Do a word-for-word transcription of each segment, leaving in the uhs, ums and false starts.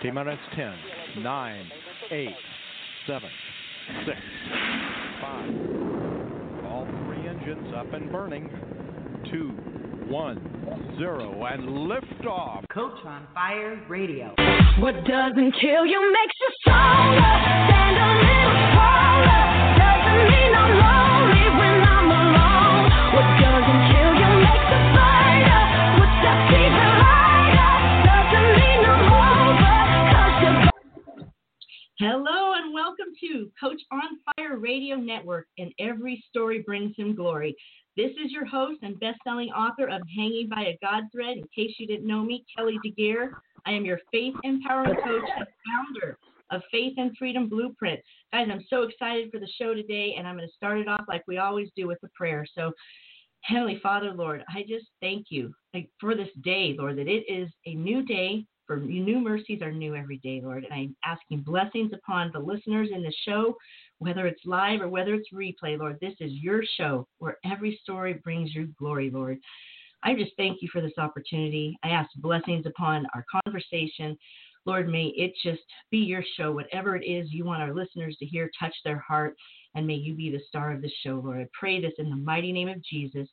T-minus ten, nine, eight, seven, six, five. All three engines up and burning. Two, one, zero, and liftoff. Coach on Fire Radio. What doesn't kill you makes you stronger. Stand a little taller. Doesn't mean I'm lonely when I'm alone. What doesn't kill you makes you fighter. What steps even lighter. Doesn't mean I'm over. 'Cause you're... Hello and welcome to Coach on Fire Radio Network, and every story brings him glory. This is your host and best-selling author of Hanging by a God Thread. In case you didn't know me, Kelly DeGear. I am your faith empowerment coach and founder of Faith and Freedom Blueprint. Guys, I'm so excited for the show today, and I'm going to start it off like we always do with a prayer. So, Heavenly Father, Lord, I just thank you for this day, Lord, that it is a new day. For new mercies are new every day, Lord. And I'm asking blessings upon the listeners in the show, whether it's live or whether it's replay, Lord. This is your show where every story brings you glory, Lord. I just thank you for this opportunity. I ask blessings upon our conversation. Lord, may it just be your show, whatever it is you want our listeners to hear, touch their heart, and may you be the star of the show, Lord. I pray this in the mighty name of Jesus.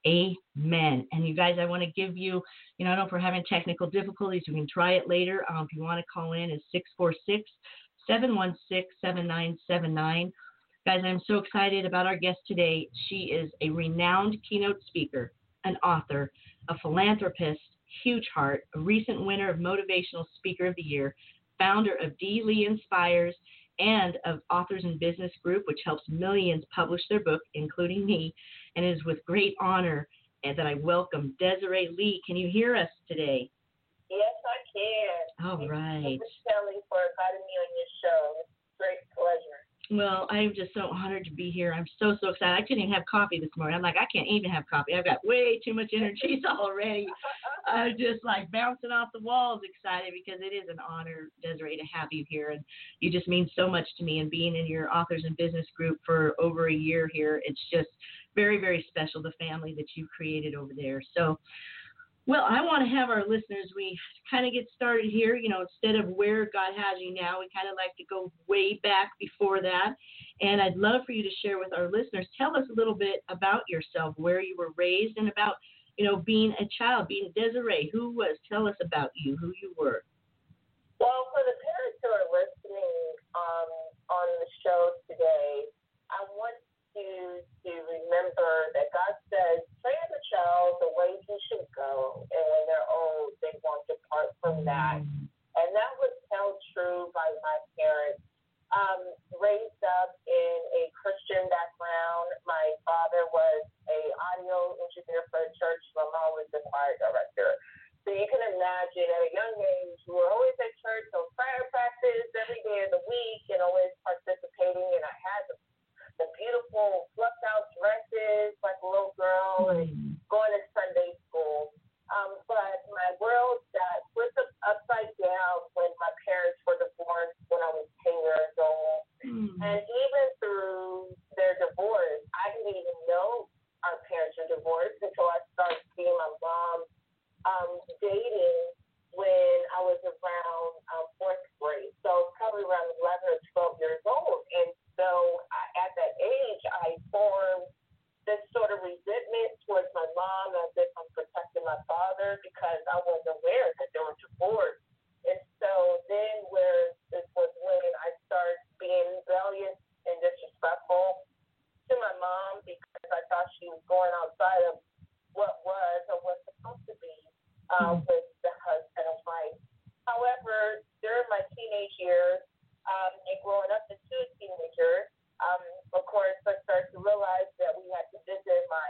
Amen. And you guys, I want to give you, you know, I don't know if we're having technical difficulties. You can try it later. Um, if you want to call in, it's six four six, seven one six, seven nine seven nine. Guys, I'm so excited about our guest today. She is a renowned keynote speaker, an author, a philanthropist, huge heart, a recent winner of Motivational Speaker of the Year, founder of D. Lee Inspires, and of Authors in Business Group, which helps millions publish their book, including me. And it is with great honor and that I welcome Desiree Lee. Can you hear us today? Yes, I can. All right. Thank you, Kelly, for inviting me on your show. It's a great pleasure. Well, I'm just so honored to be here. I'm so, so excited. I couldn't even have coffee this morning. I'm like, I can't even have coffee. I've got way too much energy already. I'm just like bouncing off the walls excited because it is an honor, Desiree, to have you here. And you just mean so much to me. And being in your Authors in Business Group for over a year here, it's just very, very special, the family that you've created over there. So, well, I want to have our listeners, we kind of get started here, you know, instead of where God has you now, we kind of like to go way back before that. And I'd love for you to share with our listeners, tell us a little bit about yourself, where you were raised, and about, you know, being a child, being Desiree. Who was? Tell us about you, who you were. Well, for the parents who are listening um, on the show today, I want you to remember that God says, train up a child the way he should go, and when they're old, they won't depart from that. And that was held true by my parents. Um, raised up in a Christian background. My father was a audio engineer for a church. My mom was the choir director. So you can imagine at a young age, we were always at church, so prayer practice every day of the week, and always participating. And I had the the beautiful fluffed out dresses like a little girl and going to Sunday school. Um, but my world got flipped up, upside down when my parents were divorced when I was ten years old. Mm. And even through their divorce, I didn't even know our parents were divorced until I started seeing my mom um, dating when I was around um, fourth grade. So probably around eleven or twelve years old. And so I, at that age, I formed this sort of resentment towards my mom as if I'm protecting my father because I wasn't aware that they were divorced. And so then where this was when I started being rebellious and disrespectful to my mom because I thought she was going outside of what was or was supposed to be uh, mm-hmm. with the husband and wife. However, during my teenage years, Um, and growing up into a teenager, um, of course, I started to realize that we had to visit my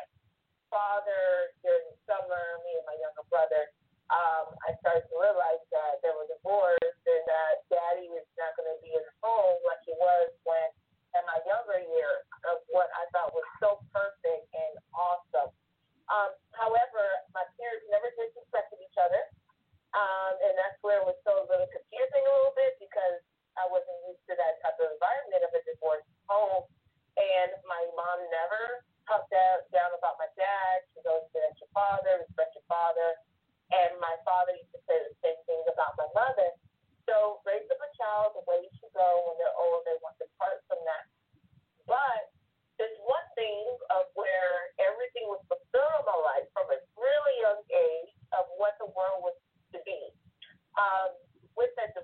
father during the summer, me and my younger brother. Um, I started to realize that they were divorced and that daddy was not going to be at home like he was when, in my younger years, of what I thought was so perfect and awesome. Um, however, my parents never disrespected each other. Um, and that's where it was so really confusing a little bit because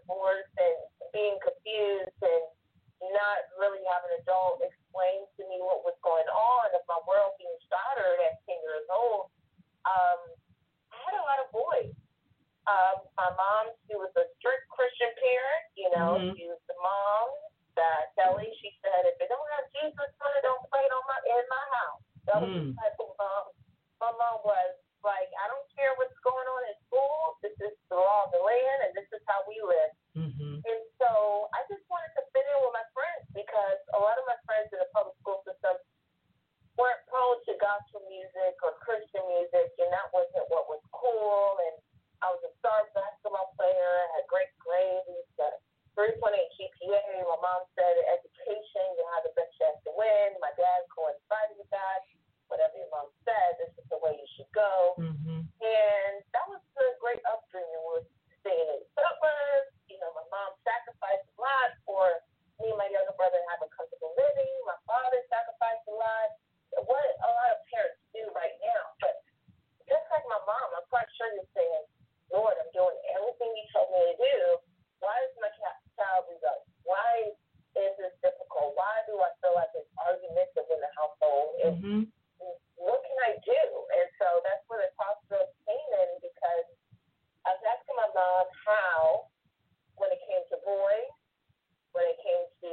divorce and being confused and not really having an adult explain to me what was going on, of my world being shattered at ten years old, um, I had a lot of boys. Um, my mom, she was a strict Christian parent, you know, Mm-hmm. she was the mom that Kelly, she said, if it don't have Jesus on it, don't play it on my, in my house. That was Mm. the type of mom my mom was. Like, I don't care what's going on in school, this is the law of the land, and this is how we live. Mm-hmm. And so I just wanted to fit in with my friends because a lot of my friends in the public school system weren't prone to gospel music or Christian music, and that wasn't what was cool. And I was a star basketball player, I had great grades, a three point eight G P A. My mom said education, you have the best chance to win. My dad coincided with that. Whatever your mom said, this is the way you should go. Mm-hmm. And that was a great upbringing. Was staying in suburbs. You know, my mom sacrificed a lot for me and my younger brother to have a comfortable living. My father sacrificed a lot. What a lot of parents do right now. But just like my mom, I'm quite sure you're saying, Lord, I'm doing everything you told me to do. Why is my child rebelling? Why is this difficult? Why do I feel like it's argumentative in the household? And Mm-hmm. what can I do? And so that's where the crossroads came in, because I was asking my mom how, when it came to boys, when it came to,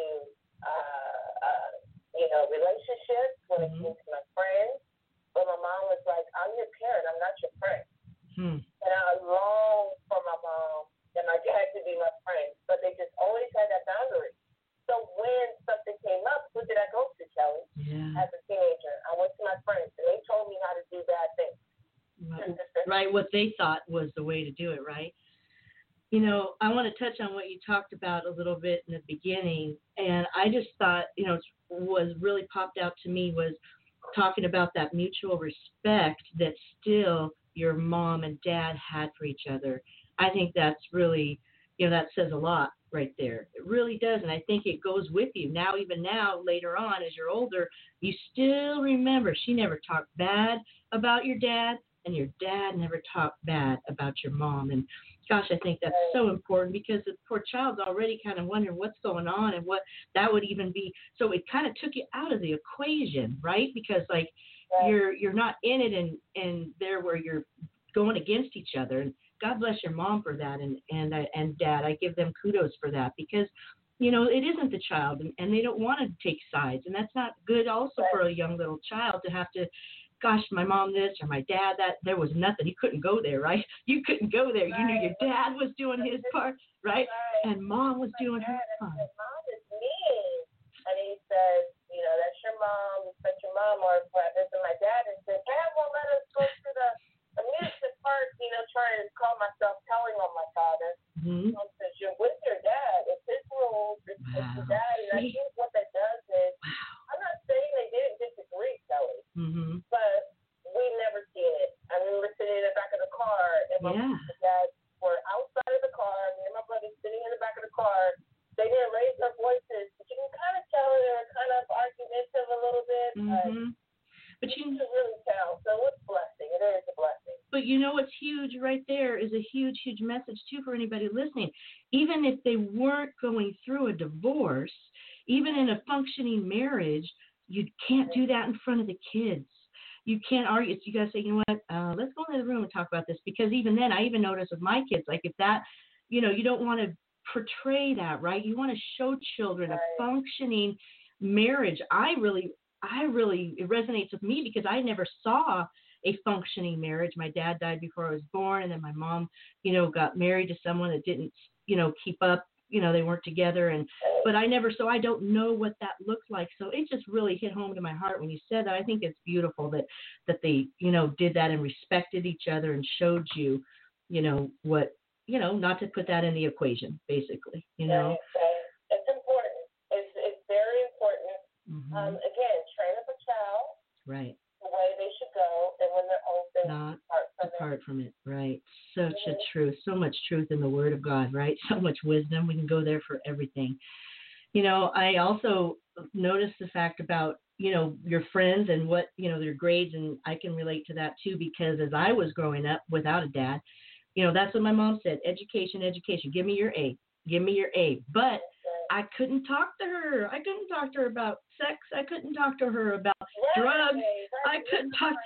uh, uh, you know, relationships, when Mm-hmm. it came to my friends. But my mom was like, I'm your parent, I'm not your friend. Hmm. And I longed for my mom and my dad to be my friend, but they just always had that boundary. So when something came up, who did I go to, Kelly? Yeah. As a teenager, I went to my friends, and they told me how to do bad things. Right, what they thought was the way to do it, right? You know, I want to touch on what you talked about a little bit in the beginning, and I just thought, you know, was really popped out to me was talking about that mutual respect that still your mom and dad had for each other. I think that's really, you know, that says a lot right there. It really does, and I think it goes with you. Now, even now, later on, as you're older, you still remember she never talked bad about your dad, and your dad never talked bad about your mom. And gosh, I think that's so important, because the poor child's already kind of wondering what's going on and what that would even be. So it kind of took you out of the equation, right? Because like you're you're not in it, and and there where you're going against each other. And God bless your mom for that, and and I- and dad. I give them kudos for that, because you know it isn't the child, and, and they don't want to take sides, and that's not good also for a young little child to have to. Gosh, my mom this or my dad that. There was nothing. You couldn't go there, right? You couldn't go there. You knew your dad was doing his part, right? And mom was doing her part. Mom is mean. And he says, you know, that's your mom, respect your mom. Or if I visit my dad and said, Dad won't let us go to the amusement park, you know, trying to call myself telling on my father. Mm-hmm. Mom says, you're with your dad. It's his rules. It's, Wow. it's your dad. And I think what that does is, I'm not saying they didn't disagree, Kelly, Mm-hmm. but we never seen it. I remember sitting in the back of the car, and my Yeah. mom and dad were outside of the car, me and my brother sitting in the back of the car. They didn't raise their voices, but you can kind of tell they were kind of argumentative a little bit. Mm-hmm. But you you can really tell. So it's a blessing. It is a blessing. But you know what's huge right there is a huge, huge message too for anybody listening. Even if they weren't going through a divorce, even in a functioning marriage, you can't do that in front of the kids. You can't argue. You got to say, you know what, uh, let's go into the room and talk about this. Because even then, I even notice with my kids, like if that, you know, you don't want to portray that, right? You want to show children a functioning marriage. I really, I really, it resonates with me because I never saw a functioning marriage. My dad died before I was born, and then my mom, you know, got married to someone that didn't, you know, keep up. You know, they weren't together, and but I never, so I don't know what that looks like. So it just really hit home to my heart when you said that. I think it's beautiful that that they, you know, did that and respected each other and showed you, you know, what, you know, not to put that in the equation, basically, you know. Right, right. It's important. It's it's very important. Mm-hmm. Um, again, train up a child Right. the way they should go, and when they're old, they Not depart from it. apart from it, right? Such Mhm. a truth, so much truth in the Word of God, right? So much wisdom. We can go there for everything. You know, I also noticed the fact about, you know, your friends and what, you know, their grades, and I can relate to that too, because as I was growing up without a dad, you know, that's what my mom said, education, education, give me your A. Give me your A. But I couldn't talk to her. I couldn't talk to her about sex. I couldn't talk to her about drugs. I couldn't talk.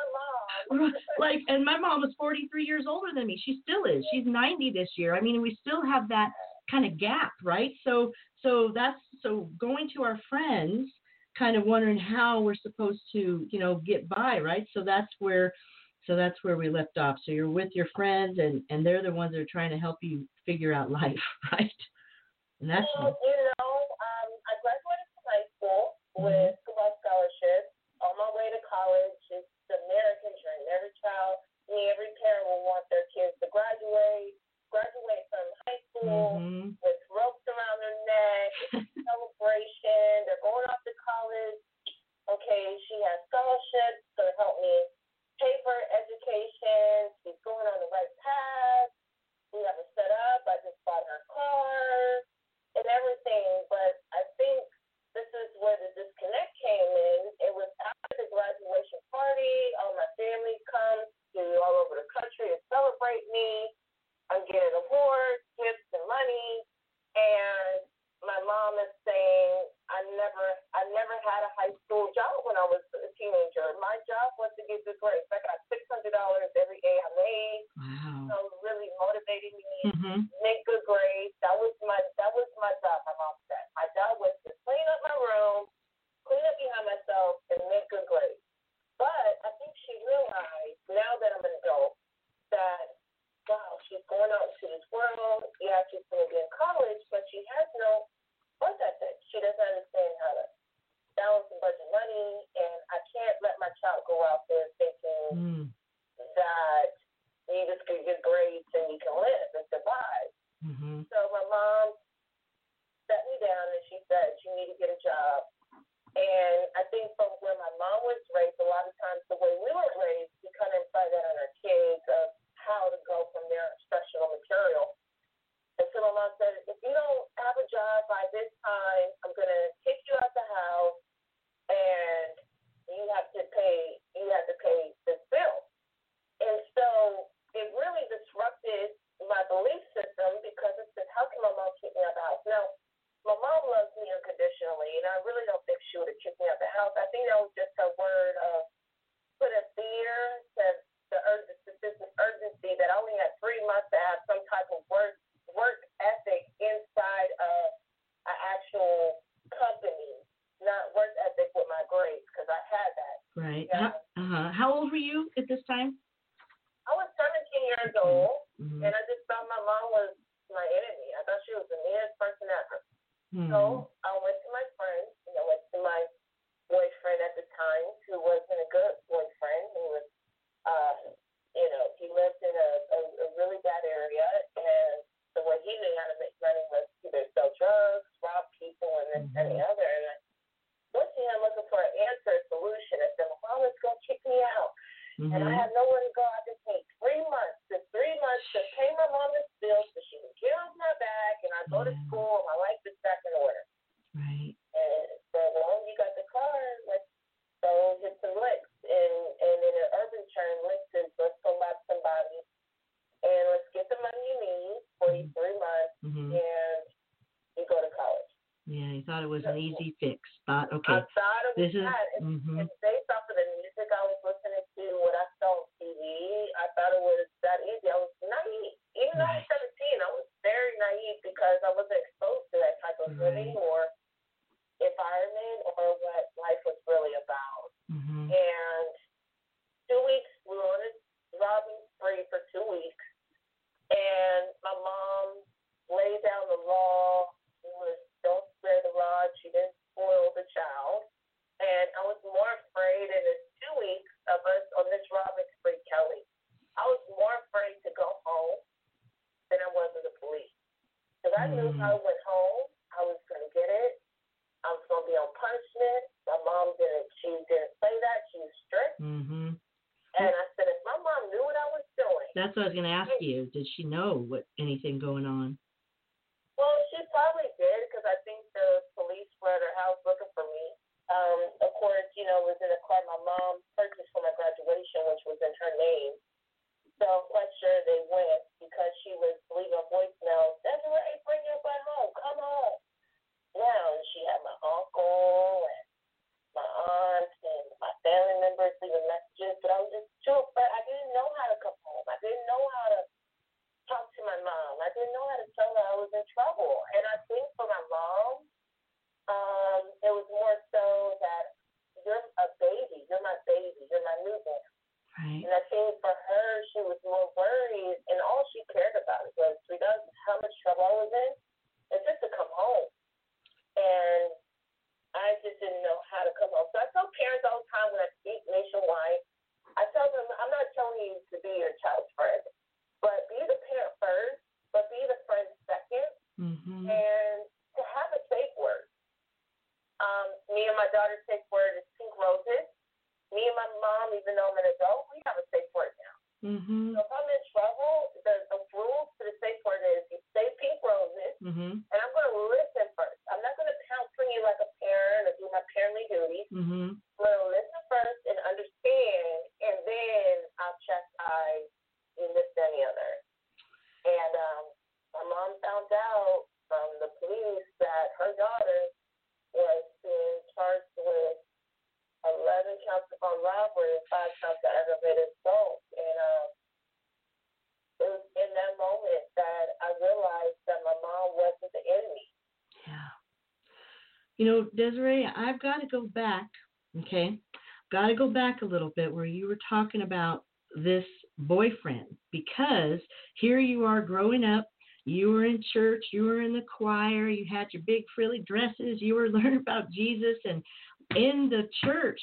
Like, and my mom was forty-three years older than me. She still is. She's ninety this year. I mean, we still have that kind of gap, right? So, so that's so going to our friends, kind of wondering how we're supposed to, you know, get by, right? So that's where, so that's where we left off. So you're with your friends, and and they're the ones that are trying to help you figure out life, right? And that's well, you know, um, I graduated from high school with a scholarship. On my way to college, it's the American dream. Every child, me, every parent will want their kids to graduate, graduate from high school mm-hmm. with ropes around their neck, celebration. They're going off to college. Okay, she has scholarships to help me pay for her education. She's going on the right path. We have it set up. I just bought her car and everything. But I think this is where the disconnect came in. It was after the graduation party. All my family comes to all over the country to celebrate me. I'm getting awards, gifts, and money. And my mom is saying, I never I never had a high school job when I was a teenager. My job was to get good grades. I got six hundred dollars every A I made. Wow. So really motivating me, Mm-hmm. make good grades. That was my that was my job, my mom said. My job was to clean up my room, clean up behind myself, and make good grades. But I think she realized, now that I'm an adult, that, wow, she's going out into this world. Yeah, she's going to be in college, but she has no work ethic. She doesn't understand how to balance and budget money, and I can't let my child go out there thinking Mm. that you just get good grades and you can live and survive. Mm-hmm. So my mom sat me down and she said, you need to get a job. And I think from where my mom was raised, a lot of times the way we were raised, we kind of imply that on our kids of how to go from their instructional material. And so my mom said, if you don't have a job by this time, I'm going to kick you out the house and you have to pay, you have to pay this bill. And so it really disrupted my belief system because it said, how can my mom kick me out the house? Now, my mom loves me unconditionally, and I really don't think she would have kicked me out the house. I think that was just her word of put a fear to the urgency, this urgency that I only had three months to have some type of work work ethic inside of an actual company, not work ethic with my grades, because I had that. Right. Yeah. How, uh-huh. How old were you at this time? I was seventeen years old, Mm-hmm. and I just thought my mom was my enemy. I thought she was the meanest person ever. Mm-hmm. So I went to my friend, and I went to my boyfriend at the time, who wasn't a good boyfriend. He was, uh, you know, he lived in a, a, a really bad area, and the way he knew how to make money was either sell drugs, rob people, and this Mm-hmm. and the other. And I went to him looking for an answer, a solution. I said, my mom is going to kick me out. Mm-hmm. And I had nowhere to go. I just need three months, just three months to pay my mama's bills so she can get off my back, and I go to Yeah. school, and my life is back in order. Right. And so, well, you got the car, let's go hit some licks. And, and in an urban term, licks is let's go rob somebody, and let's get the money you need for you three months, Mm-hmm. and you go to college. Yeah, you thought it was an easy fix. Thought, I okay, thought it was this is. that. It's, Mm-hmm. it's based off of the music I was listening to, what I saw on T V. I thought it was that easy. I was naive. Even though I was seventeen, I was very naive because I wasn't exposed to that type of Right. living or environment or what life was really about. Mm-hmm. And two weeks, we were on a robbing spree for two weeks. And my mom laid down the law. She was, don't spare the rod. She didn't spoil the child. And I was more afraid in the two weeks of us on this robbing spree, Kelly. I was more afraid to go home than I was of the police. Because I knew if I went home, I was going to get it. I was going to be on punishment. My mom didn't, she didn't say that. She was strict. Mm-hmm. And I said, if my mom knew what I was doing. That's what I was going to ask you. Did she know what anything going on? Well, she probably did, because I think the police were at her house looking for me. Um, of course, you know, it was in a car my mom purchased for my graduation, which was in her name. So I'm quite sure they went because she was leaving voicemails. Desiree, bring your Mm-hmm. And to have a safe word. Um, me and my daughter's safe word is pink roses. Me and my mom, even though I'm an adult, we have a safe word now. Mm-hmm. So if I'm in trouble, the, the rules to the safe word is you say pink roses, Mm-hmm. and I'm going to listen first. I'm not going to pounce on you like a parent or do my parently duties. Mm-hmm. I'm going to listen first and understand, and then I'll chastise you this and the other. And um, my mom found out from the police that her daughter was being charged with eleven counts of armed robbery and five counts of aggravated assault. And um, it was in that moment that I realized that my mom wasn't the enemy. Yeah. You know, Desiree, I've got to go back, okay? Got to go back a little bit where you were talking about this boyfriend, because here you are growing up, you were in church, you were in the choir, you had your big frilly dresses, you were learning about Jesus, and in the church,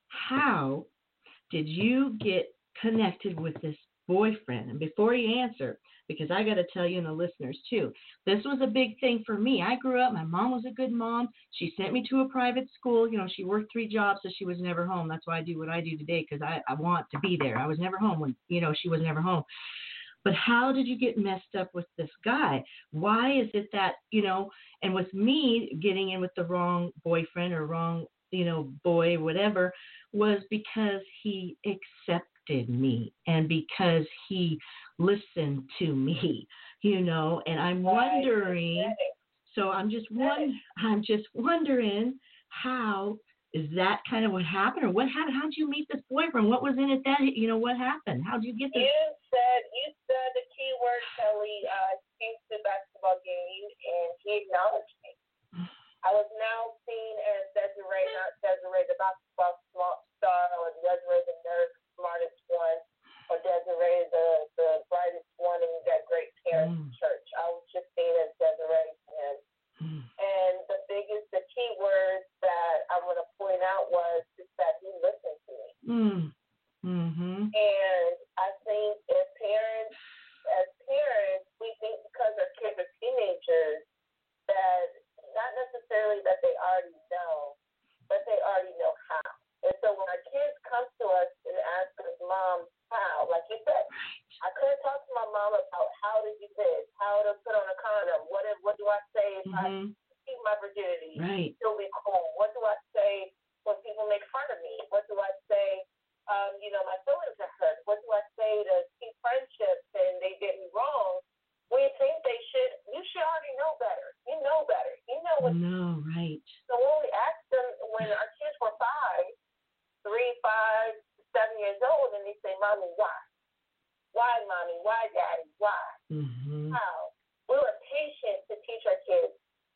how did you get connected with this boyfriend? And before you answer, because I got to tell you and the listeners too, this was a big thing for me. I grew up, my mom was a good mom. She sent me to a private school. You know, she worked three jobs, so she was never home. That's why I do what I do today, because I, I want to be there. I was never home when, you know, she was never home. But how did you get messed up with this guy? Why is it that, you know, and with me getting in with the wrong boyfriend or wrong, you know, boy, whatever, was because he accepted me and because he listened to me, you know, and I'm wondering, so I'm just one, I'm just wondering how is that kind of what happened, or what happened? How did you meet this boyfriend? What was in it that, you know, what happened? How did you get this? You said, you said the key word, Kelly. I came to the basketball game, and he acknowledged me. I was now seen as Desiree, not Desiree the basketball star, or Desiree the nerd, smartest one, or Desiree the, the brightest one in that great parents' Mm. church. I was just seen as Desiree to him. Mm. And the biggest, the key word that I want to point out was just that he listened to me. Mm. Mm-hmm. And I think as parents, as parents, we think because our kids are teenagers that not necessarily that they already know, but they already know how. And so when our kids come to us and ask us, Mom, how? Like you said, I couldn't talk to my mom about how to do this, how to put on a condom, what if, what do I say if Mm-hmm. I keep my virginity? Right. Still be cool. What do I say when people make fun of me? What do I say? Um, you know, my feelings are hurt. What do I say to keep friendships and they did me wrong? We think they should. You should already know better. You know better. You know what. No, right. So when we asked them, when our kids were five, three, five, seven years old, and they say, Mommy, why? Why, Mommy? Why, Daddy? Why? Mm-hmm. How? We were patient to teach our kids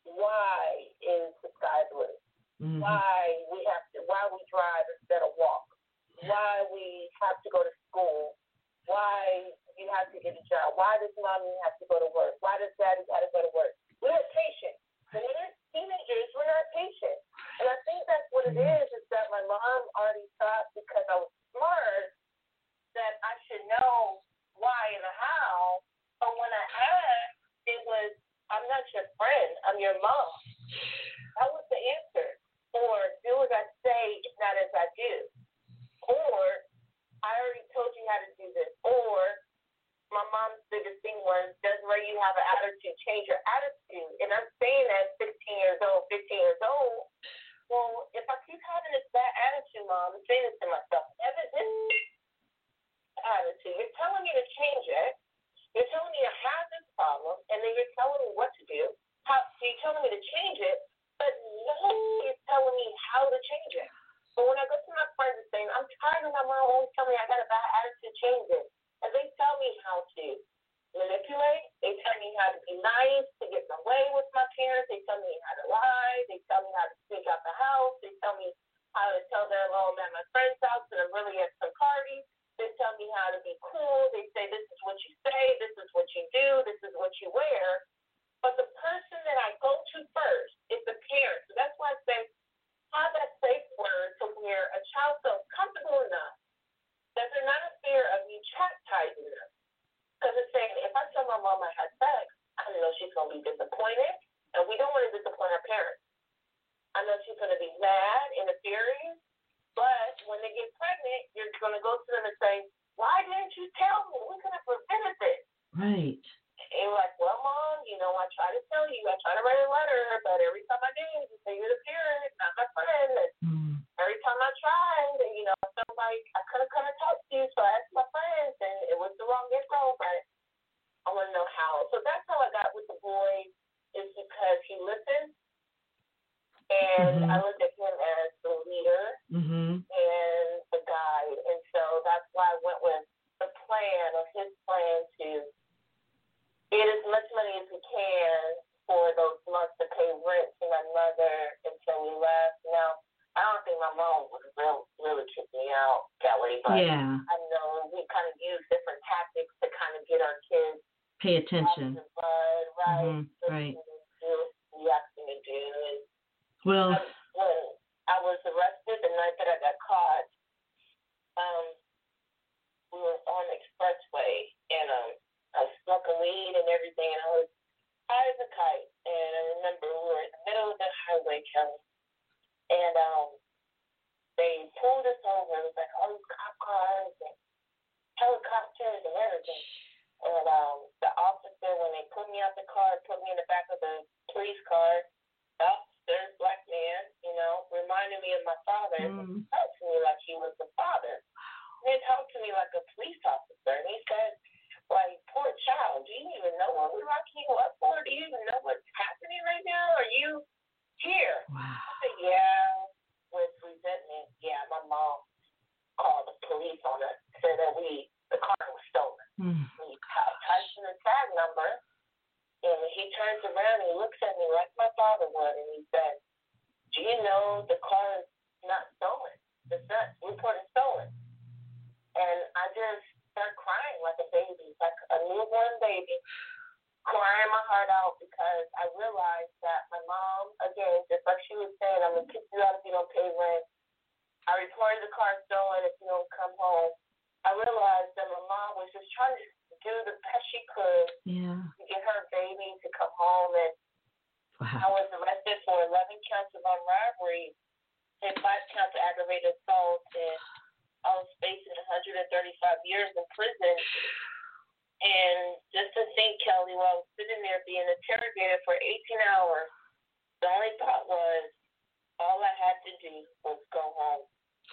why is the sky blue? Mm-hmm. Why we have to? Why we drive instead of walk? Why we have to go to school? Why you have to get a job? Why does Mommy have to go to work? Why does Daddy have to go to work? We're patient. But when we're teenagers, we're not patient. And I think that's what it is, is that my mom already thought because I was smart that I should know why and the how. But when I asked, it was, I'm not your friend, I'm your mom. That was the answer. Or do as I say, not as I do. Or I already told you how to do this. Or my mom's biggest thing was, Desiree, you have an attitude. Change your attitude. And I'm saying that sixteen years old, fifteen years old. Well, if I keep having this bad attitude, Mom, I'm saying this to myself, ever this attitude, you're telling me to change it. You're telling me I have this problem, and then you're telling me what to do. How, so you're telling me to change it, but nobody is telling me how to change it. But when I go to my friends and saying, I'm tired of my mom always telling me I got a bad attitude, change it. And they tell me how to manipulate. They tell me how to be nice, to get my way with my parents. They tell me how to lie. They parent. I know she's going to be mad and furious, but when they get pregnant, you're going to go to them and say, why didn't you tell me? We could have prevented this. Right. And you're like, well, Mom, you know, I try to tell you. I try to write a letter, but every time I did, you say you're the parent, not my friend. And Mm. every time I tried, and, you know, I felt like I could have come and talked to you, so I asked my friends, and it was the wrong info, but I want to know how. So that's how I got with the boy, is because he listened, and Mhm. I looked at him as the leader Mhm. and the guide, and so that's why I went with the plan of his plan to get as much money as we can for those months to pay rent to my mother until we left. Now, I don't think my mom would really, really kick me out, Kelly, but Yeah. I know we kind of use different tactics to kind of get our kids Pay out of attention. the mud, right? Mhm. Right. Do what we ask them to do. And Well. I, when I was arrested the night that I got caught, um, we were on the expressway, and um, I was smoking weed and everything, and I was high as a kite. And I remember we were in the middle of the highway, Kelly, and um, they pulled us over. It was like all these cop cars and helicopters and everything. And um, the officer, when they put me out the car, put me in the back of the police car, the officer, black man, you know, reminded me of my father. Mm. He talked to me like he was the father. And he talked to me like a police officer. And he said, like, poor child, do you even know what we're locking you up for? Do you even know what's happening right now? Are you here? Wow. I said, yeah, with resentment. Yeah, my mom called the police on us, said that we, the car was stolen. Mm. He types in the tag number, and he turns around and he looks at me like my father would, and he said, do you know the car is not stolen? It's not reported stolen. And I just start crying like a baby, like a newborn baby, crying my heart out because I realized that my mom, again, just like she was saying, I'm going to kick you out if you don't pay rent. I reported the car stolen if you don't come home. I realized that my mom was just trying to do the best she could Yeah. to get her baby to come home. And I Wow. was arrested for eleven counts of armed robbery and five counts of aggravated assault. And I was facing one hundred thirty-five years in prison. And just to think, Kelly, while I was sitting there being interrogated for eighteen hours, the only thought was all I had to do was go home.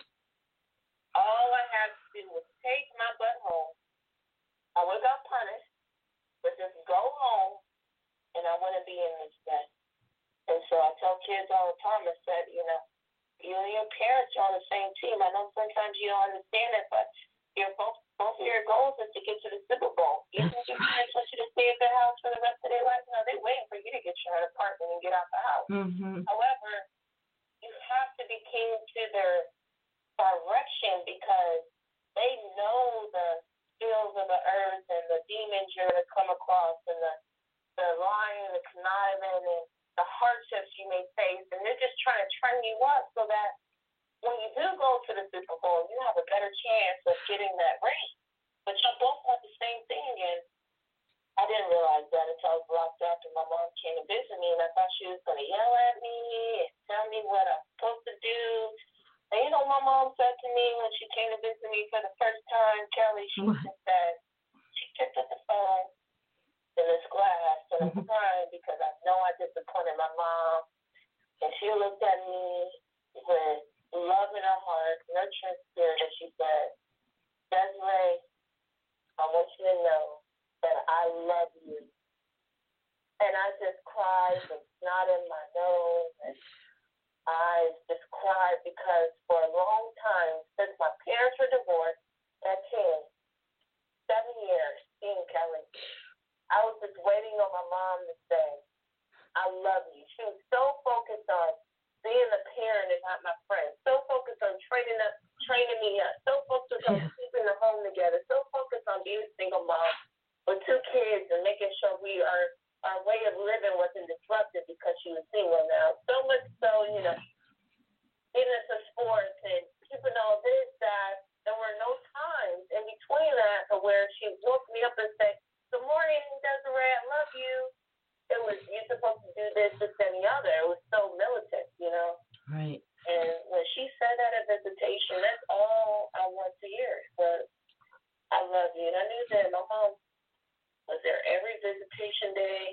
All I had to do was take my butt home. I would have got punished, but just go home, and I wouldn't be in this mess. And so I tell kids all the time, I said, you know, you and your parents are on the same team. I know sometimes you don't understand it, but your both both of your goals is to get to the Super Bowl. You think your parents want you to stay at their house for the rest of their life? No, they're waiting for you to get your own apartment and get out the house. Mhm. However, you have to be keen to their direction because they know the skills of the earth and the demons you're going to come across and the, the lying, the conniving, and the hardships you may face. And they're just trying to train you up so that when you do go to the Super Bowl, you have a better chance of getting that ring. But y'all both want the same thing, and I didn't realize that until I was locked up and my mom came to visit me, and I thought she was going to yell at me and tell me what I'm supposed to do. And you know what my mom said to me when she came to visit me for the first time, Kelly? She What? just said, she picked up the phone in this glass, and I'm Mhm. crying because I know I disappointed my mom. And she looked at me with love in her heart, nurturing spirit, and she said, Desiree, I want you to know that I love you. And I just cried with snot in my nose, and I just cried because for a long time, since my parents were divorced at ten, seven years, seeing Kelly, I was just waiting on my mom to say, I love you. She was so focused on being a parent and not my friend, so focused on training up, training me up, so focused on Yeah. keeping the home together, so focused on being a single mom with two kids and making sure we are our way of living wasn't disrupted because she was single now. So much so, you know, getting into sports and keeping all this, that there were no times in between that where she woke me up and said, good morning, Desiree, I love you. It was, you're supposed to do this this, this, and the other. It was so militant, you know. Right. And when she said that at visitation, that's all I want to hear. But I love you. And I knew that my mom was there every visitation day.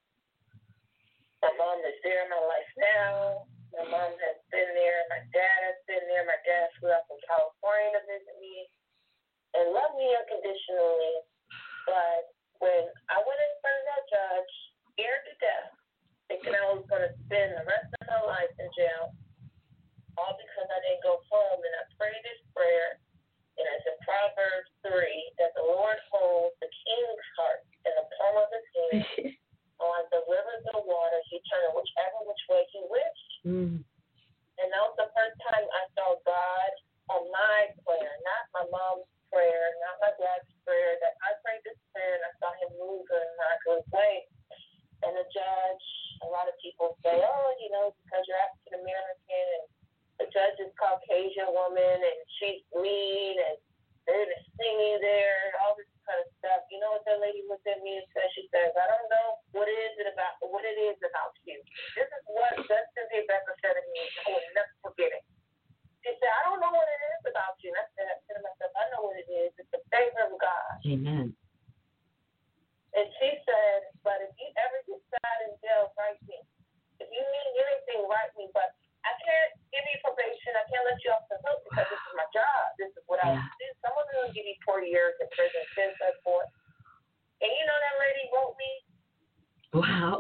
My mom is there in my life now. My mom has been there. My dad has been there. My dad flew out from California to visit me and loved me unconditionally. But when I went in front of that judge, scared to death, thinking I was going to spend the rest of my life in jail, all because I didn't go home, and I prayed this prayer, and it's in Proverbs three, that the Lord holds the king's heart in the palm of his hand, and like the rivers of water, he turned whichever which way he wished. Mm. And that was the first time I saw God on my prayer, not my mom's prayer, not my dad's prayer, that I prayed this prayer, and I saw him move in a miraculous way. And the judge, a lot of people say, oh, you know, because you're African American, and the judge is Caucasian woman, and she's mean, and they're just singing there, and all this kind of stuff. You know what that lady looked at me and said? She says, I don't know what it is about what it is about you. This is what Justin J. Becker said to me. I will never forget it. She said, I don't know what it is about you. And I said, I said to myself, I know what it is. It's the favor of God. Amen. And she said, but if you ever decide in jail, write me. If you need anything, write me. But I can't give you probation. I can't let you off the hook because this is my job. This is what I do. Some of them will give you four years in prison, so so forth. And you know that lady wrote me? Wow.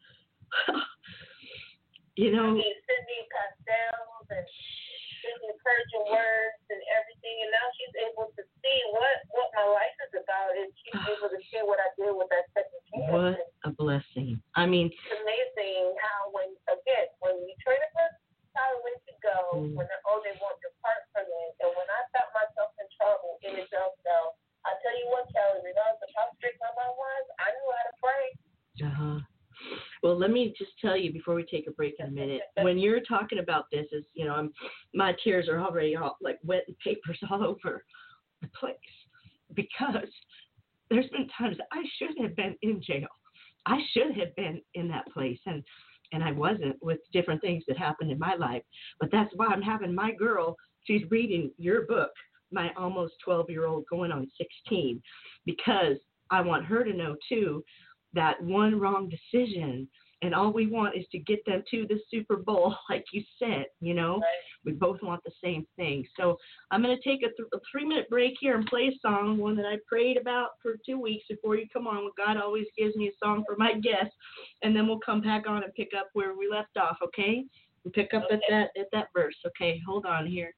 You know. I mean, send me pastels and send me encouraging words and everything. And now she's able to see what, what my life is about. And she's able to see what I did with that second chance. What a blessing. I mean. It's amazing how when, again, when you train a person, how way to go, mm. when they're, oh, they won't depart from it. And when I found myself in trouble in a jail cell, I tell you what, Kelly, regardless of how strict my mom was, I knew how to pray. Uh-huh. Well, let me just tell you before we take a break in a minute, when you're talking about this, is you know, I'm, my tears are already all like wet and papers all over the place because there's been times I should have been in jail. I should have been in that place, and and I wasn't with different things that happened in my life. But that's why I'm having my girl, she's reading your book, my almost twelve-year-old going on sixteen, because I want her to know, too, that one wrong decision, and all we want is to get them to the Super Bowl, like you said, you know. Right. We both want the same thing. So I'm going to take a, th- a three-minute break here and play a song, one that I prayed about for two weeks before you come on. God always gives me a song for my guests, and then we'll come back on and pick up where we left off, okay? And pick up okay. at that at that verse. Okay, hold on here.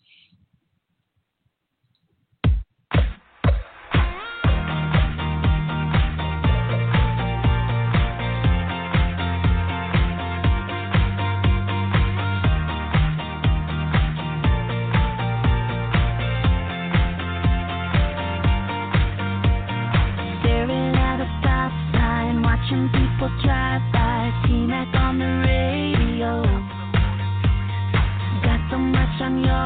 People drive by, T-Mac on the radio. Got so much on your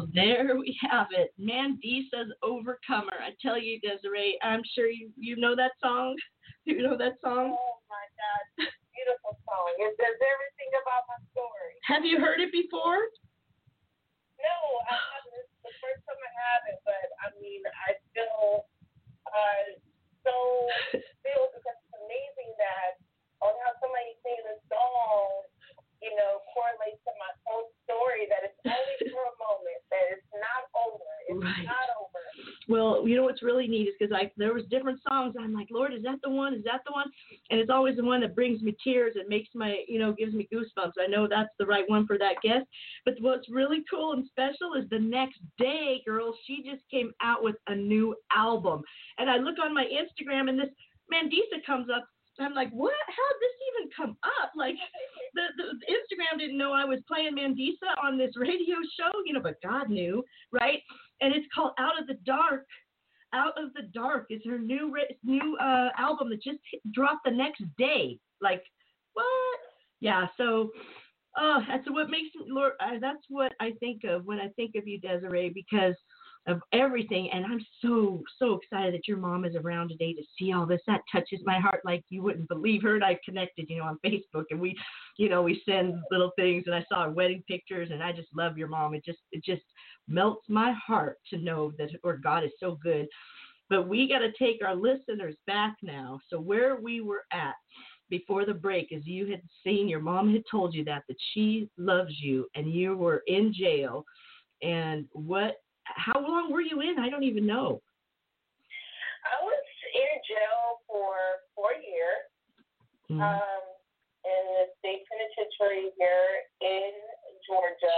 Well, there we have it. Mandisa's Overcomer. I tell you, Desiree, I'm sure you, you know that song. You know that song? Oh, my God. Beautiful song. It says everything about my story. Have you heard it before? No, I haven't. It's the first time I haven't, but, I mean, I feel uh, so feel because it's amazing that on how somebody sings a song, you know, correlates to my whole story, that it's only for a moment, that it's not over. It's Right. not over. Well, you know what's really neat is because I there was different songs. I'm like, Lord, is that the one? Is that the one? And it's always the one that brings me tears. It makes my, you know, gives me goosebumps. I know that's the right one for that guest. But what's really cool and special is the next day, girls, she just came out with a new album. And I look on my Instagram and this Mandisa comes up. I'm like, what? How did this even come up? Like, the, the, the Instagram didn't know I was playing Mandisa on this radio show, you know, but God knew, right? And it's called Out of the Dark. Out of the Dark is her new new uh, album that just hit, dropped the next day. Like, what? Yeah. So, uh, that's what makes me, Lord. Uh, that's what I think of when I think of you, Desiree, because of everything. And I'm so, so excited that your mom is around today to see all this. That touches my heart like you wouldn't believe. Her and I connected, you know, on Facebook, and we, you know, we send little things, and I saw her wedding pictures, and I just love your mom. It just, it just melts my heart to know that, or God is so good. But we got to take our listeners back now. So where we were at before the break is you had seen, your mom had told you that, that she loves you, and you were in jail. And what, how long were you in? I don't even know. I was in jail for four years Mm-hmm. um, in the state penitentiary here in Georgia.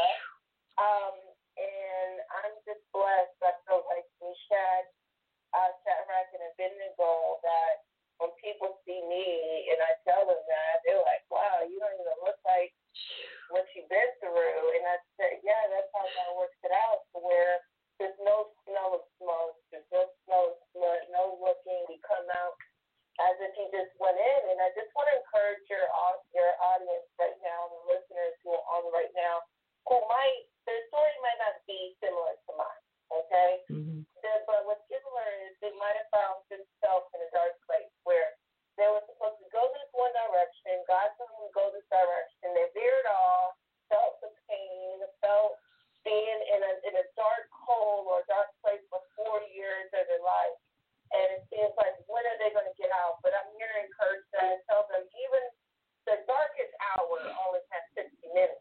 Um, and I'm just blessed. I feel like Meshach, uh, Shadrach, and Abednego, that when people see me and I tell them that, they're like, wow, you don't even look like what you've been through. And I said, yeah, that's how God works it out, to where there's no smell of smoke, there's no smell of blood, no looking. We come out as if he just went in. And I just want to encourage your your audience right now, the listeners who are on right now, who might, their story might not be similar to mine, okay? Mm-hmm. The, but what's similar is they might have found themselves in a dark place where they were supposed to go this one direction. God told them to go this direction. They veered off, felt the pain, felt being in a in a dark hole or dark place for four years of their life. And it seems like, when are they going to get out? But I'm here to encourage them and tell them even the darkest hour only has sixty minutes,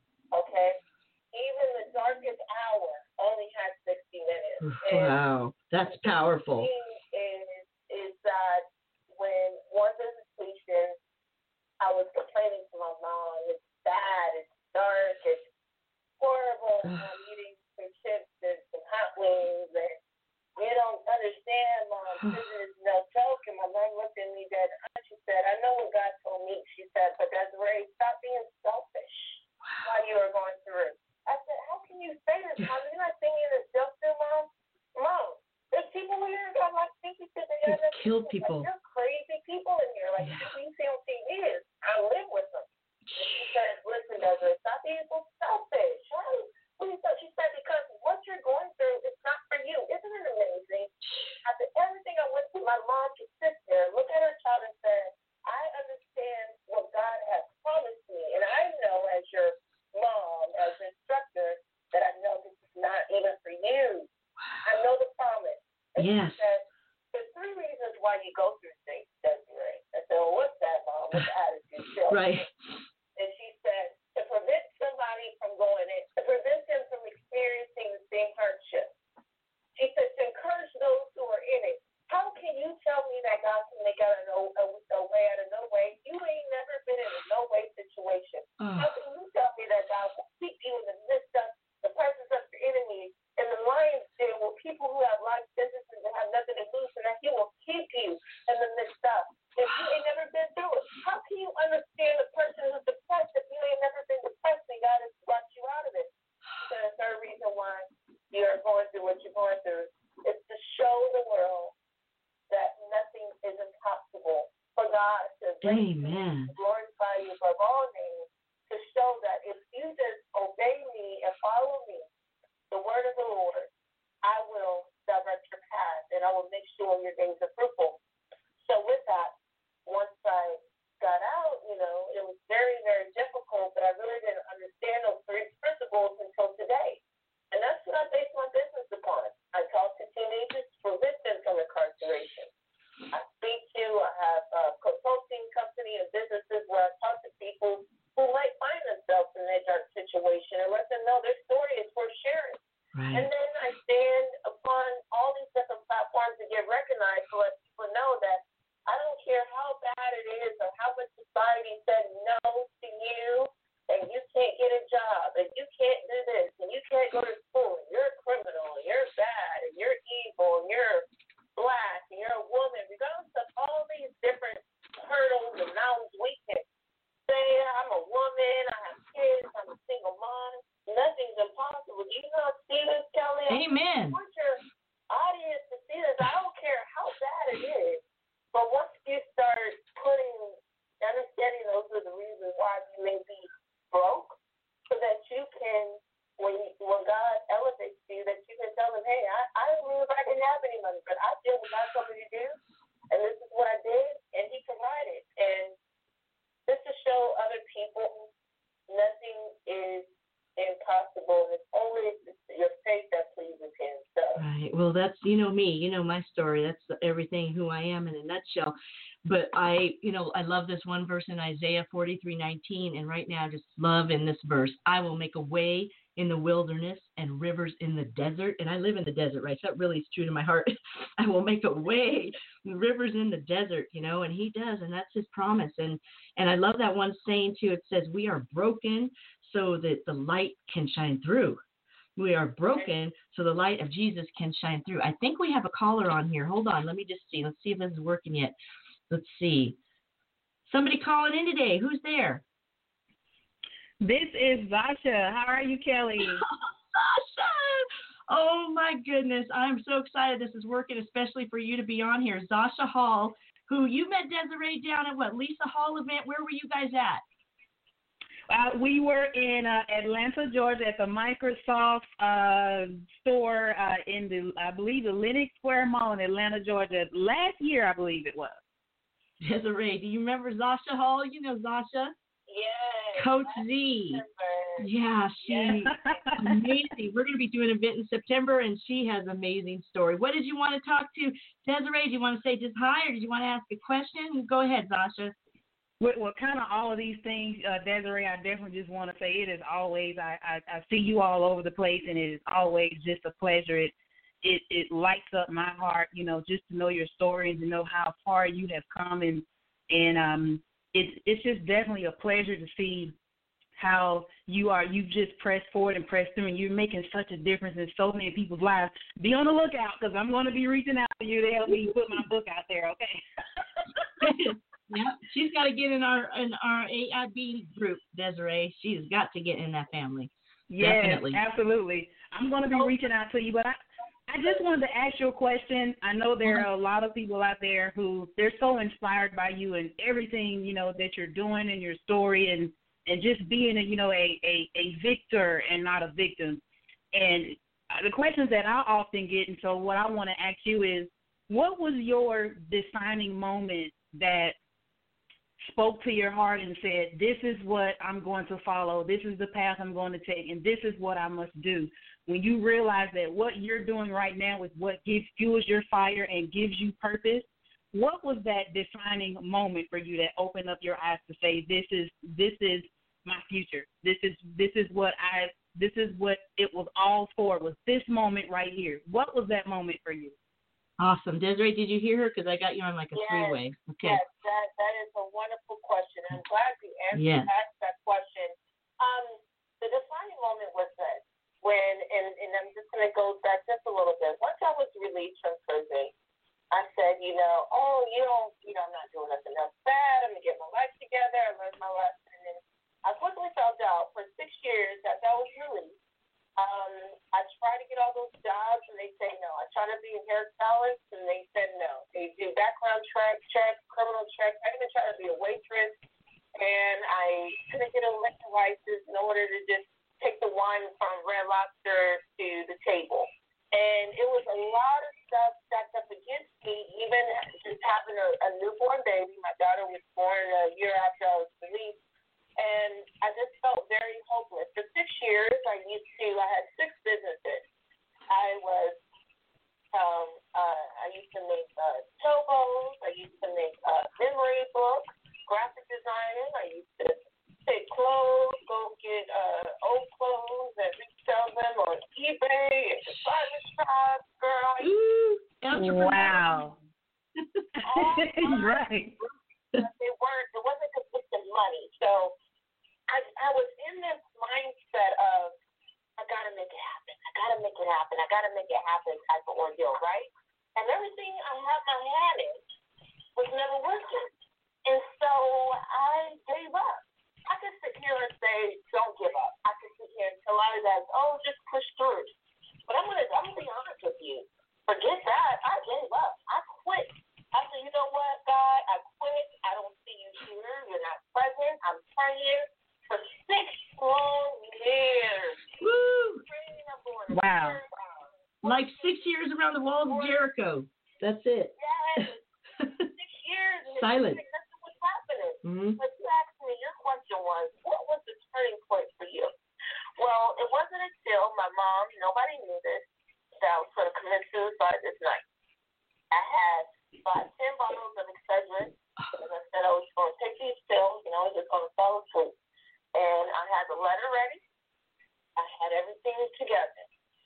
okay? Even the darkest hour only has sixty minutes. Wow, that's powerful. And the thing is, is that when one visitation, I was complaining to my mom, it's bad, it's dark, it's horrible. I'm eating some chips and some hot wings, and you don't understand, Mom. This is no joke. And my mom looked at me dead on. She said, I know what God told me. She said, but Desiree, stop being selfish while you are going through. I said, how can you say this, Mom? You're not singing this joke to Mom? Mom, there's people here that like thinking to the other kill people. Like, you're crazy people in here. Like, yeah. People you see on T V is, I live with them. And she said, listen, Desiree, stop being so selfish. Please don't. She said, because what you're going through is not for you. Isn't it amazing? After everything I went through, my mom could sit there, look at her child and say, I understand what God has promised me. And I know as your mom, as an instructor, that I know this is not even for you. I know the promise. And yes. She said, there's three reasons why you go through things, Desiree. I said, well, what's that, Mom? What's the attitude? Right. And she said, to prevent somebody from going in, to prevent them from experiencing the same hardship. She said, to encourage those who are in it. How can you tell me that God can make out a, no, a, a way out of no way? You ain't never been in a no way situation. Oh. How can you tell me that God will keep you in the midst of the presence of your enemies and the lion's den with people who have life sentences and have nothing to lose, and that He will keep you in the midst of? If you ain't never been through it, how can you understand a person who's depressed if you ain't never been depressed and God has brought you out of it? So the third reason why you're going through what you're going through is to show the world that nothing is impossible for God to Amen. glorify you above all names, to show that if you just obey me and follow me, the word you and your days are fruitful. So with that, once I got out, you know, it was very, very difficult, but I really didn't understand those three principles until today. And that's what I base my business upon. I talk to teenagers to prevent them from incarceration. I speak to, I have a consulting company and businesses where I talk to people who might find themselves in a dark situation and let them know their story is worth sharing. Right. And then I stand upon all these different platforms to get recognized to let people know that I don't care how bad it is or how much society said no to you, and you can't get a job, and you can't do this, and you can't go to school, and you're a criminal, and you're bad, and you're evil, and you're black, and you're a woman. Regardless of all these different hurdles and mountains we can say, I'm a woman, I have kids, I'm a single mom. Nothing's impossible. Do you not see this, Kelly? Amen. I want your audience to see this. I don't care how bad it is. But once you start putting, understanding those are the reasons why you may be broke, so that you can, when when God elevates you, that you can tell them, hey, I, I don't know if I didn't have any money, but I did what God told me to do, and this is what I did, and He provided. And just to show other people nothing is impossible. It's always your faith that pleases Him. So. Right. Well, that's, you know me, you know my story. That's everything who I am in a nutshell. But I, you know, I love this one verse in Isaiah forty-three nineteen. And right now I just love in this verse, I will make a way in the wilderness and rivers in the desert. And I live in the desert, right? So that really is true to my heart. I will make a way, rivers in the desert, you know, and He does. And that's His promise. And, and I love that one saying too, it says, we are broken so that the light can shine through. We are broken so the light of Jesus can shine through. I think we have a caller on here. Hold on. Let me just see. Let's see if this is working yet. Let's see. Somebody calling in today. Who's there? This is Zasha. How are you, Kelly? Zasha! Oh, my goodness. I'm so excited this is working, especially for you to be on here. Zasha Hall, who you met Desiree down at what, Lisa Hall event? Where were you guys at? Uh, we were in uh, Atlanta, Georgia, at the Microsoft uh, store uh, in the, I believe, the Lenox Square Mall in Atlanta, Georgia. Last year, I believe it was. Desiree, do you remember Zasha Hall? You know Zasha? Yes. Coach Z. Yeah, she amazing. We're going to be doing an event in September, and she has an amazing story. What did you want to talk to Desiree? Do you want to say just hi, or did you want to ask a question? Go ahead, Zasha. Well, well, kind of all of these things, uh, Desiree, I definitely just want to say it is always, I, I, I see you all over the place, and it is always just a pleasure. It, it it lights up my heart, you know, just to know your story and to know how far you have come. And, and um, it, it's just definitely a pleasure to see how you are, you just press forward and press through, and you're making such a difference in so many people's lives. Be on the lookout, because I'm going to be reaching out to you to help me put my book out there, okay? Yep, she's got to get in our in our A I B group, Desiree. She's got to get in that family. Yes, Definitely. absolutely. I'm going to be reaching out to you, but I, I just wanted to ask you a question. I know there are a lot of people out there who they're so inspired by you and everything, you know, that you're doing in your story, and, and just being, a, you know, a, a, a victor and not a victim. And the questions that I often get, and so what I want to ask you is, what was your defining moment that spoke to your heart and said, this is what I'm going to follow, this is the path I'm going to take, and this is what I must do? When you realize that what you're doing right now is what gives fuels your fire and gives you purpose, what was that defining moment for you that opened up your eyes to say, this is this is my future, this is this is what I this is what it was all for, was this moment right here? What was that moment for you? Awesome. Desiree, did you hear her? Because I got you on like a Yes. three-way. Okay. Yes, that, that is a wonderful question. I'm glad you answered Yes. asked that question. Um, the defining moment was this, when, and, and I'm just going to go back just a little bit. Once I was released from prison, I said, you know, oh, you don't, you know, I'm not doing nothing else bad. I'm going to get my life together. I learned my lesson. And I quickly found out for six years after I was released, Um, I try to get all those jobs, and they say no. I try to be a hairstylist, and they said no. They do background check, check, criminal check. I even tried to be a waitress, and I couldn't get a liquor license in order to just take the wine from Red Lobster to the table. And it was a lot of stuff stacked up against me, even just having a, a newborn baby. My daughter was born a year after I was released, and I just felt very hopeless. For six years, I used to, I had six businesses. I was, um, uh, I used to make uh, tobos, I used to make uh, memory books, graphic designing, I used to take clothes, go get uh, old clothes and resell them on eBay and department shops, girl. Ooh, wow. Right. They weren't, it wasn't consistent money. So I, I was in this mindset of, I gotta make it happen, I gotta make it happen, I gotta make it happen type of ordeal, right? And everything I had my hand in was never working. And so I gave up. I could sit here and say, don't give up. I could sit here and tell others that, oh, just push through. But I'm gonna, I'm gonna be honest with you. Forget that. I gave up. I quit. I said, you know what, God? I quit. I don't see you here. You're not present. I'm praying for six long years. Woo! Praying, I'm going Wow. Like six years around the walls of Jericho. That's it. Yes. Six years. And Silent. nothing was happening. Mm-hmm. But you asked me, your question was, what was the turning point for you? Well, it wasn't until my mom, nobody knew this, that I was going to commit suicide this night. I had about ten bottles of Excedrin, and I said I was going to take these pills, and I was just going to fall asleep. And I had the letter ready. I had everything together.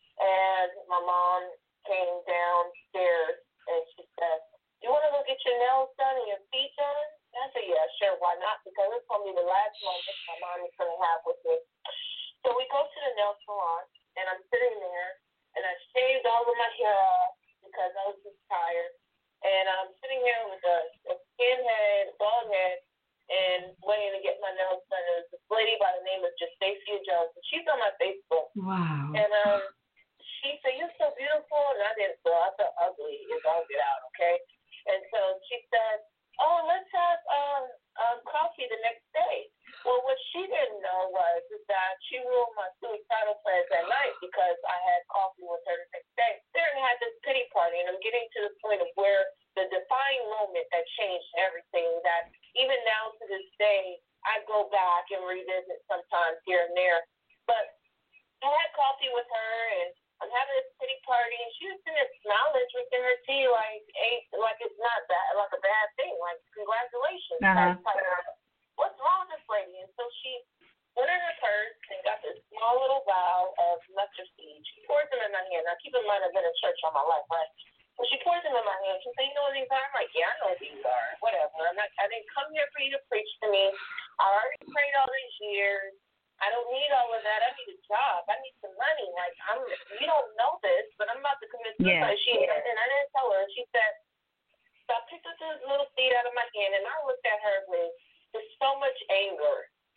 And my mom came downstairs, and she said, you want to go get your nails done and your feet done? And I said, yeah, sure, why not? Because it's going to be the last moment my mom is going to have with me. So we go to the nail salon, and I'm sitting there, and I shaved all of my hair off because I was just tired. And I'm sitting here with a, a skin head, a bald head, and waiting to get my nails done. There's this lady by the name of Justacia Jones, and she's on my Facebook. Wow. And um, she said, you're so beautiful, and I didn't feel, I felt ugly as all get out, okay? And so she said, oh, let's have um, um, coffee the next day. Well, what she didn't know was is that she ruined my suicidal plans that night because I had coffee with her the next day. Then I had this pity party, and I'm getting to the point of where the defining moment that changed everything, that even now to this day, I go back and revisit sometimes here and there. But I had coffee with her, and I'm having this pity party, and she was sitting there smiling, drinking her tea like ain't, like it's not bad, like a bad thing, like congratulations. Uh-huh. Like, what's wrong with this lady? And so she went in her purse and got this small little vial of mustard seeds. She pours them in my hand. Now, keep in mind, I've been in church all my life, right? When she pours them in my hand, she said, you know what these are? I'm like, yeah, I know what these are. Whatever. I'm not, I didn't come here for you to preach to me. I already prayed all these years. I don't need all of that. I need a job. I need some money. Like, I'm, you don't know this, but I'm about to commit suicide. Yeah. She, and I didn't tell her. She said, so I picked up this little seed out of my hand, and I looked at her with just so much anger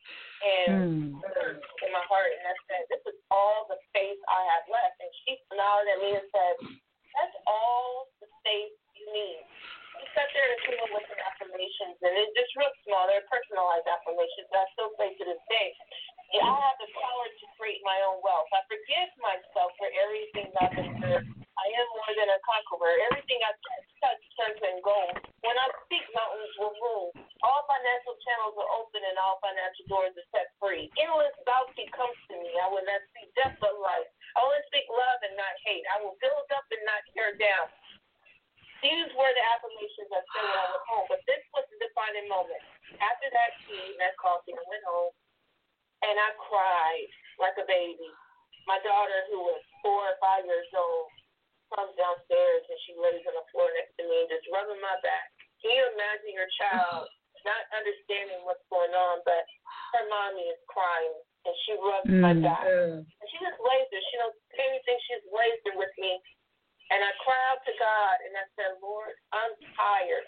and Mm. hurt in my heart. And I said, this is all the faith I have left. And she smiled at me and said, that's all the faith you need. She sat there and came up with some affirmations, and it's just real small. They're personalized affirmations that I still say to this day. Yeah, I have the power to create my own wealth. I forgive myself for everything I've been through. I am more than a conqueror. Everything I touch turns in gold. When I speak, mountains will move. All financial channels are open and all financial doors are set free. Endless bounty comes to me. I will not speak death but life. I will speak love and not hate. I will build up and not tear down. These were the affirmations I said when I went home. But this was the defining moment. After that tea, that coffee, I went home, and I cried like a baby. My daughter, who was four or five years old, comes downstairs, and she lays on the floor next to me, just rubbing my back. Can you imagine your child not understanding what's going on, but her mommy is crying, and she rubs mm. my back. And she just lays there. She don't say anything. She just lays there with me. And I cry out to God, and I said, Lord, I'm tired.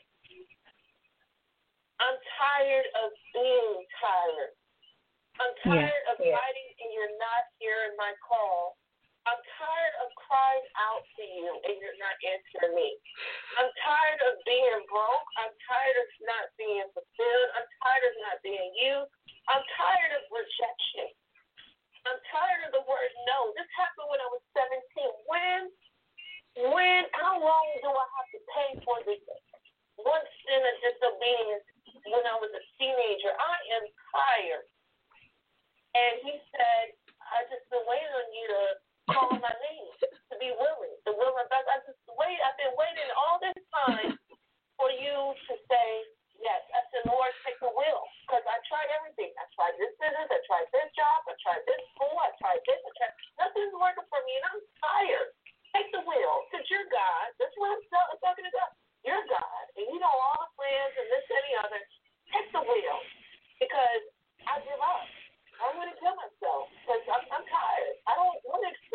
I'm tired of being tired. I'm tired yeah. of yeah. fighting, and you're not hearing my call. I'm tired of crying out to you, and you're not answering me. I'm tired of being broke. I'm tired of not being fulfilled. I'm tired of not being you. I'm tired of rejection. I'm tired of the word no. This happened when I was seventeen. When, when, how long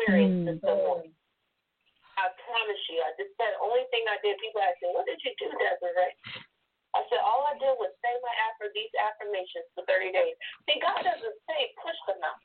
experience Mm. this someone. I promise you, I just said the only thing I did, people ask me, what did you do, Desiree? I said, all I did was say my affirm these affirmations for thirty days. See, God doesn't say push them out.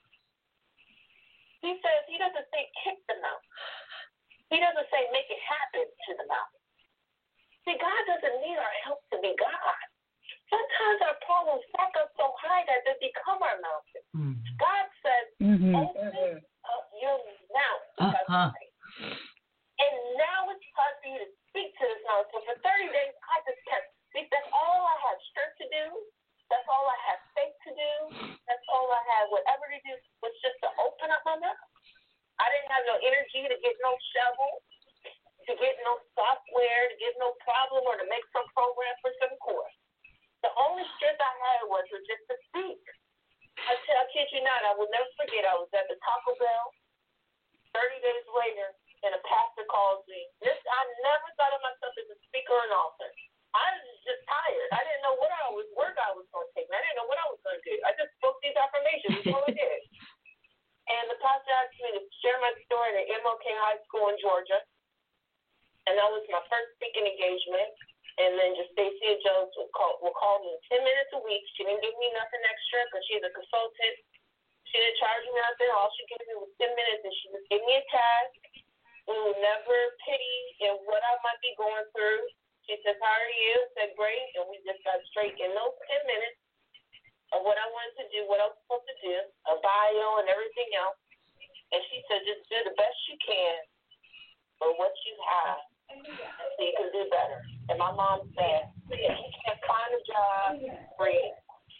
He says, he doesn't say kick them out. He doesn't say make it happen to them out. See, God doesn't need our help to be God. Sometimes our problems stack up so high that they become our mountain. Mm. God says, Mm-hmm. open up your mouth. Uh-huh. And now it's time for you to speak to this mountain. So for thirty days, I just kept speaking. That's all I had strength to do. That's all I had faith to do. That's all I had, whatever to do, was just to open up my mouth. I didn't have no energy to get no shovel, to get no software, to get no problem, or to make some program for some course. The only strength I had was to just to speak. I, tell, I kid you not, I will never forget, I was at the Taco Bell thirty days later, and a pastor calls me. This I never thought of myself as a speaker or an author. I was just tired. I didn't know what I was work I was going to take. I didn't know what I was going to do. I just spoke these affirmations. That's all I did. And the pastor asked me to share my story at M L K High School in Georgia, and that was my first speaking engagement. And then just Stacia Jones would call, would call me ten minutes a week. She didn't give me nothing extra because she's a consultant. She didn't charge me nothing. All she gave me was ten minutes, and she just gave me a task. We would never pity in what I might be going through. She said, how are you? I said, great. And we just got straight in those ten minutes of what I wanted to do, what I was supposed to do, a bio and everything else. And she said, just do the best you can for what you have so you can do better. And my mom said, if you can't find a job, free.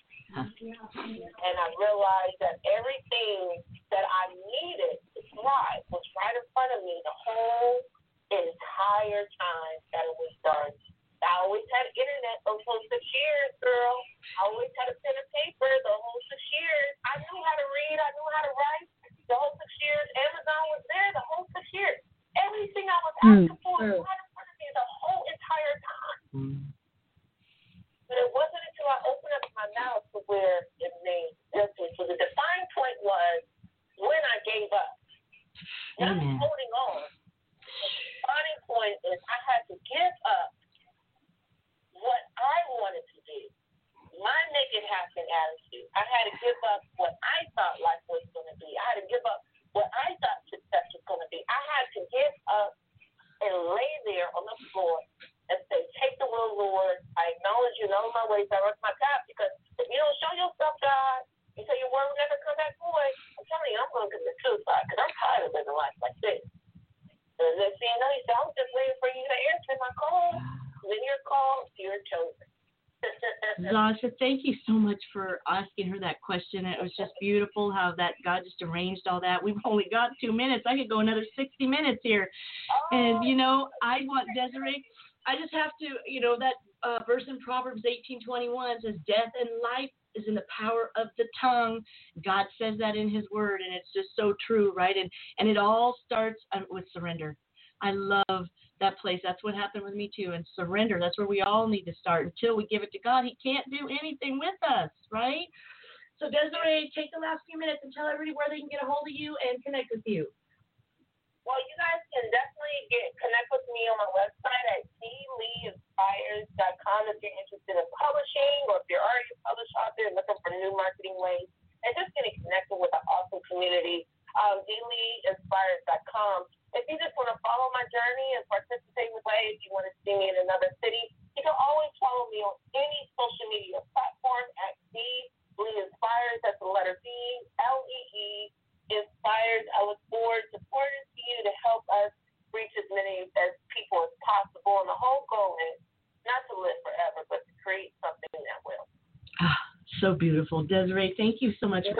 And I realized that everything that I needed to thrive was right in front of me the whole entire time that it was done. I always had internet those whole six years, girl. I always had a pen and paper the whole six years. I knew how to read. I knew how to write the whole six years. Amazon was there the whole six years. Everything I was asking mm. for was right in front of me the whole entire time. Mm. But it wasn't until I opened up my mouth to where it made difference. So the defining point was when I gave up. Not Amen. holding on. The defining point is I had to give up what I wanted to do. My make it happen attitude. I had to give up what I thought life was going to be. I had to give up what I thought success was going to be. I had to give up and lay there on the floor and say, take the will, Lord. I acknowledge you in all my ways. I direct my path, because if you don't show yourself, God, you say your word will never come back void. I'm telling you, I'm going to commit suicide because I'm tired of living life like this. And the next thing you know, he said, I was just waiting for you to answer my call. When you're called, you're chosen. Zasha, thank you so much for asking her that question. It was just beautiful how that God just arranged all that. We've only got two minutes. I could go another sixty minutes here. Oh. And, you know, I want Desiree, I just have to, you know, that uh, verse in Proverbs eighteen twenty-one says, death and life is in the power of the tongue. God says that in his word, and it's just so true, right? And, and it all starts with surrender. I love that place. That's what happened with me too. And surrender. That's where we all need to start. Until we give it to God, he can't do anything with us, right? So Desiree, take the last few minutes and tell everybody where they can get a hold of you and connect with you. Well, you guys can definitely get connect with me on my website at d lee inspires dot com if you're interested in publishing, or if you're already a published author and looking for new marketing ways, and just getting connected with an awesome community. Um, d lee inspires dot com. If you just want to follow my journey and participate in the way, if you want to see me in another city, you can always follow me on any social media platform at D Lee Inspires. That's the letter B, L E E, Inspires. I look forward to supporting you to help us reach as many as people as possible. And the whole goal is not to live forever, but to create something that will. Ah, so beautiful. Desiree, thank you so much.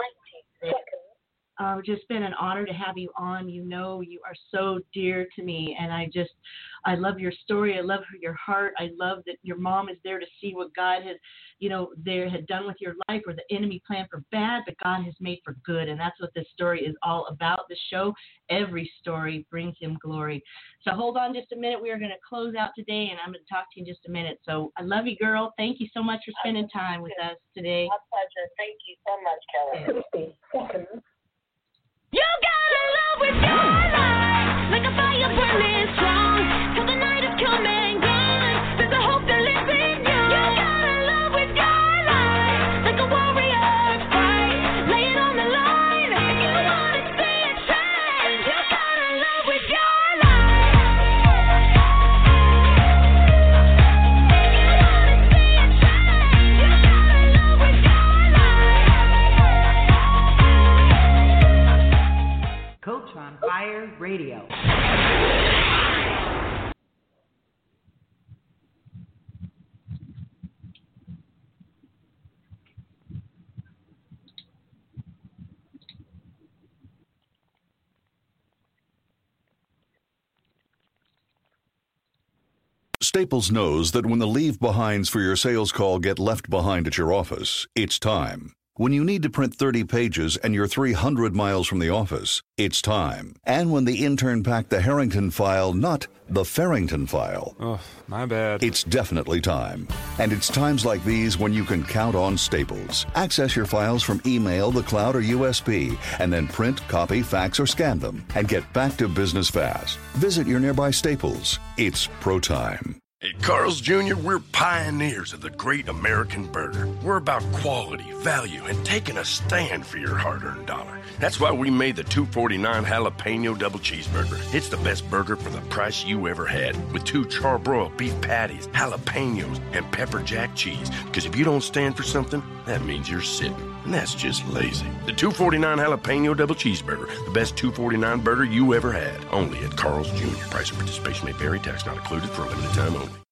Uh, it's just been an honor to have you on. You know, you are so dear to me, and I just, I love your story. I love your heart. I love that your mom is there to see what God has, you know, there had done with your life, or the enemy planned for bad, but God has made for good, and that's what this story is all about. The show, every story brings him glory. So hold on just a minute. We are going to close out today, and I'm going to talk to you in just a minute. So I love you, girl. Thank you so much for spending time with us today. My pleasure. Thank you so much, Kelly. You gotta love with God. on Fire Radio. Staples knows that when the leave-behinds for your sales call get left behind at your office, it's time. When you need to print thirty pages and you're three hundred miles from the office, it's time. And when the intern packed the Harrington file, not the Farrington file. Oh, my bad. It's definitely time. And it's times like these when you can count on Staples. Access your files from email, the cloud, or U S B, and then print, copy, fax, or scan them, and get back to business fast. Visit your nearby Staples. It's pro time. At Carl's Junior, we're pioneers of the great American burger. We're about quality, value, and taking a stand for your hard-earned dollar. That's why we made the two forty-nine Jalapeno Double Cheeseburger. It's the best burger for the price you ever had, with two charbroiled beef patties, jalapenos, and pepper jack cheese. Because if you don't stand for something, that means you're sitting. And that's just lazy. The two forty-nine Jalapeno Double Cheeseburger, the best two forty-nine burger you ever had. Only at Carl's Junior Price and participation may vary. Tax not included for a limited time only.